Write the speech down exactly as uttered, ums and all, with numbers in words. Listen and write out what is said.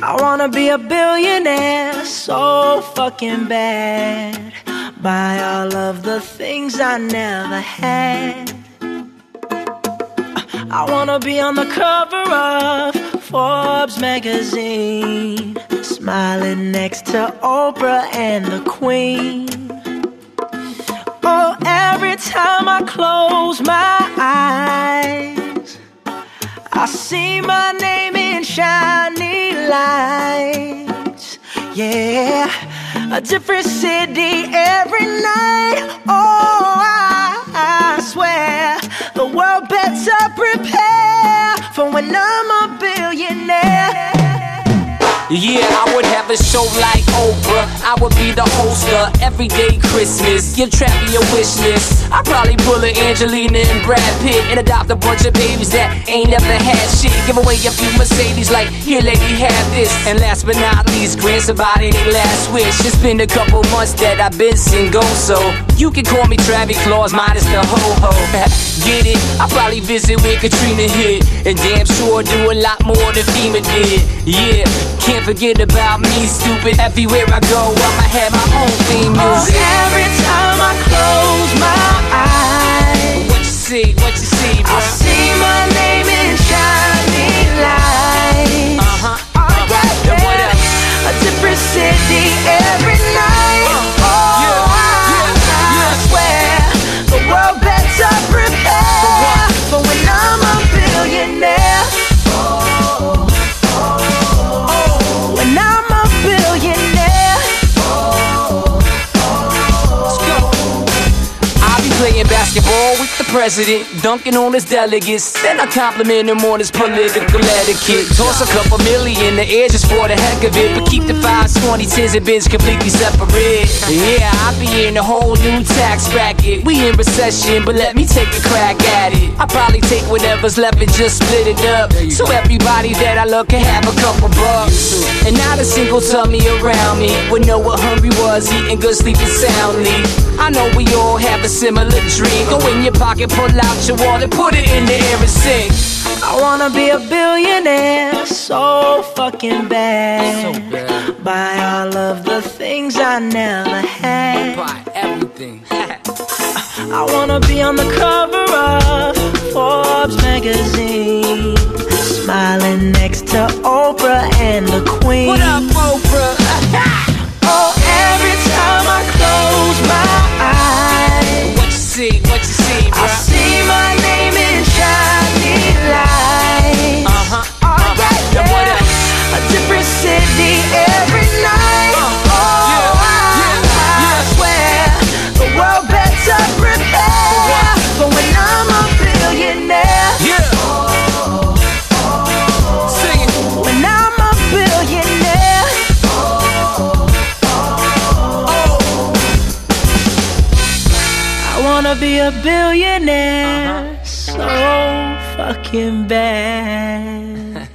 I wanna be a billionaire so fucking bad. Buy all of the things I never had. I wanna be on the cover of Forbes magazine, smiling next to Oprah and the Queen. Oh, every time I close my eyes, I see my name in shiny lights. Yeah, a different city every night. Oh, I, I swear the world better prepare for when I'm a billionaire. Yeah, I would have a show like Oprah. I would be the host of Everyday Christmas. Give Trappy a wish list. I'd probably pull a Angelina and Brad Pitt and adopt a bunch of babies that ain't never had shit. Give away a few Mercedes like, here lady, have this. And last but not least, grant somebody their last wish. It's been a couple months that I've been single, so you can call me Travis Claus minus the ho-ho. Get it? I'll probably visit where Katrina hit, and damn sure do a lot more than FEMA did. Yeah, can't forget about me, stupid. Everywhere I go, I'ma have my own theme music. Oh, every time I close my eyes, what you see, what you see, bro? I see my name in shiny lights. Uh-huh, oh, uh-huh. yeah, And what else? A different city every night. Uh, oh, yeah, I, yeah, yeah. I swear the world better prepare for when I'm a billionaire. Oh, oh, oh. When I'm a billionaire. Oh, oh. Let's go. I'll be playing basketball with the president, dunking on his delegates. Then I compliment him on his political etiquette. Toss a couple million in the air just for the heck of it, but keep the fives, twenty, tens, and bins completely separate. Yeah, I'll be in a whole new tax bracket. We in recession, but let me take a crack at it. I'll probably take whatever's left and just split it up, so everybody that I love can have a couple bucks. And not a single tummy around me would know what hungry was, eating good, sleeping soundly. I know we all have a similar dream. Go in your pocket, pull out your wallet, put it in the air and sing. I wanna be a billionaire so fucking bad. So bad. Buy all of the things I never had. Buy everything. I wanna be on the cover of Forbes magazine, smiling next to Oprah and the Queen. What up, Oprah? Oh, every time I close my eyes, What you see, what you see, bro? I see my name in shiny lights. Uh-huh, oh, uh-huh. yeah, And what yeah. else? A different city every night. Uh, oh, yeah, I, yeah, I yeah. swear the world better prepare for when I'm a billionaire. Yeah. Sing it. When I'm a billionaire. I wanna be a billionaire so fucking bad.